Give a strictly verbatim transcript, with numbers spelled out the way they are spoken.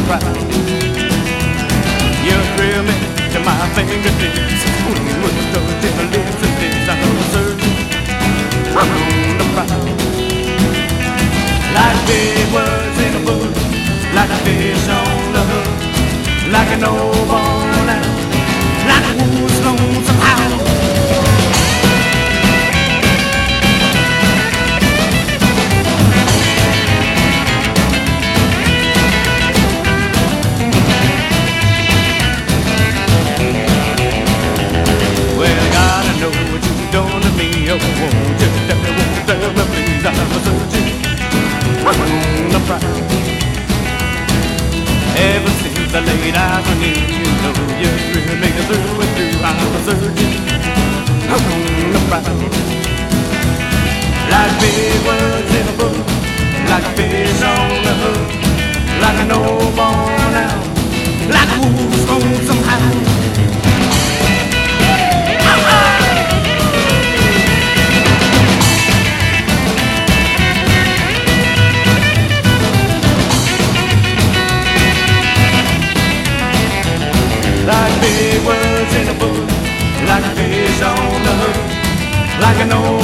prowl. You thrill me to my fingertips when you look at those gentle lips and lips. I'm searching on the prowl. Like big words in a book, like a fish on the hook, like an old worn out, like a wolf's lonesome howl. Oh, won't you tell me, won't you tell me, please? I'm searching on the prowl. Ever since I laid eyes on you, you know you thrill me through and through. I'm searching on the prowl. Like big words in a book, like a fish on the hook, like an old worn out, like a wolf's lonesome howl. Like big words in a book, like a fish on the hook, like an old